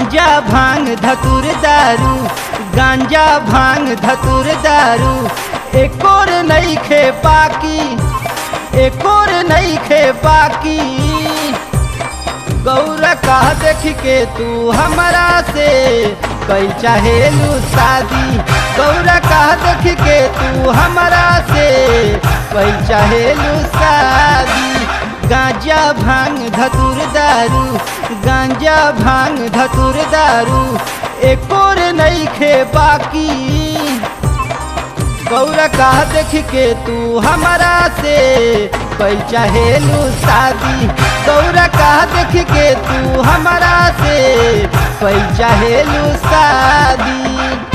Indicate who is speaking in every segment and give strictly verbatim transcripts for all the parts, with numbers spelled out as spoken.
Speaker 1: गांजा भांग धतुर दारू, गांजा भांग धतुर दारू, एक और नहीं खे बाकी, एक और नहीं खे बाकी। गौरा का देख के तू हमारा से कई चाहेलू शादी, गौरा का देख के तू हमारा से कई चाहेलू शादी। गांजा भांग धतुर दारू, गांजा भांग धतुर दारू, एक और नहीं खे बाकी। गौरा का देख के तू हमारा से कई चाहेलू शादी, गौरा का देख के तू हमारा से कई चाहेलू शादी।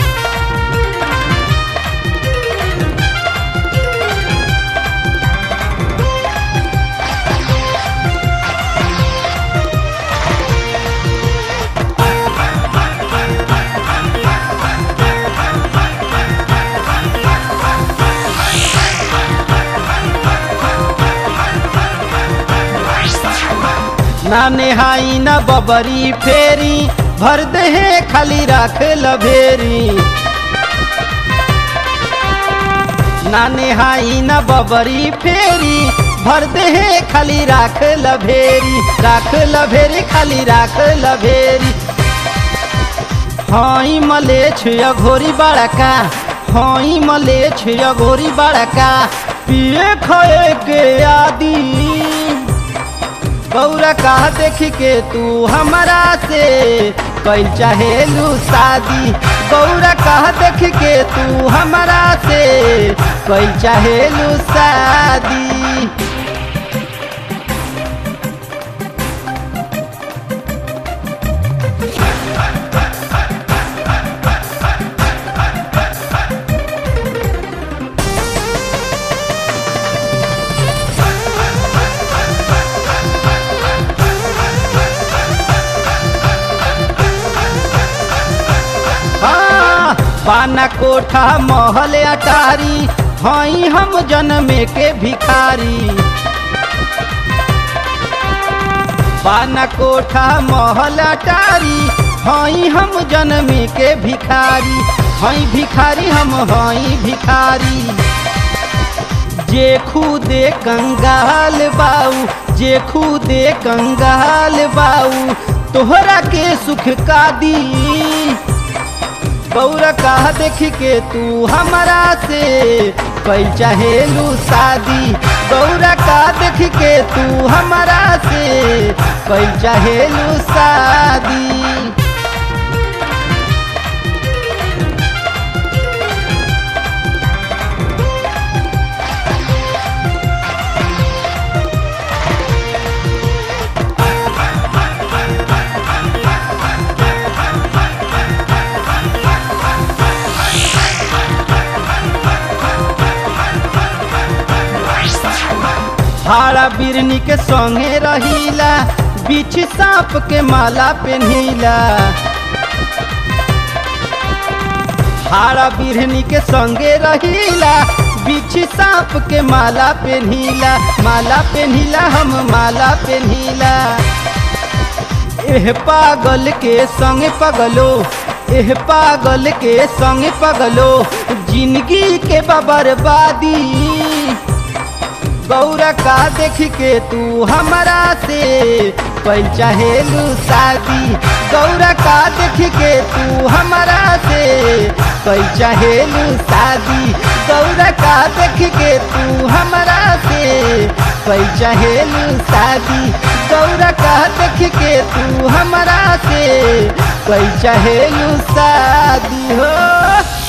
Speaker 1: ना नेहाई ना बबरी फेरी, भर दे खाली राख लभेरी। ना नेहाई ना बबरी फेरी, भर दे खाली राख लभेरी, राख लभेरी खाली राख लभेरी। हई मलेछ अघोरी बड़का, हई मलेछ अघोरी बड़का, पिए खोए के आदि। गौरा का देख के तू हमारा से कई चाहेलू शादी, गौरा का देख के तू हमारा से कई चाहेलू शादी। पाना कोठा महल अटारी, हई हम जन्मे के भिखारी। पाना कोठा महल अटारी, हई हम जन्मे के भिखारी, हई भिखारी हम हई भिखारी। जे खुदे कंगाल बाऊ, जे खुदे कंगाल बाऊ, तोहरा के सुख का दी। गौरा का देख के तू हमारा से कई चाहेलू शादी, गौरा का देख के तू हमारा से कई चाहेलू शादी। हाड़ा बिरनी के संगे रहीला, बीच सांप के माला पेन्हीला। हाड़ा बिरनी के संगे रहीला, बीच सांप के माला पेन्हीला, माला पेन्हीला हम माला पेन्हीला। एह पागल के संगे पगलो, एह पागल के संगे पगलो, जिंदगी के बर्बादी। गौरा का देख के तू हमारा से कई चाहेलू शादी, गौरा का देख के तू हमारा से कई चाहेलू शादी, गौरा का देख के तू हमारा से कई चाहेलू शादी, गौरा का देख के तू हमारा से कई चाहेलू शादी हो।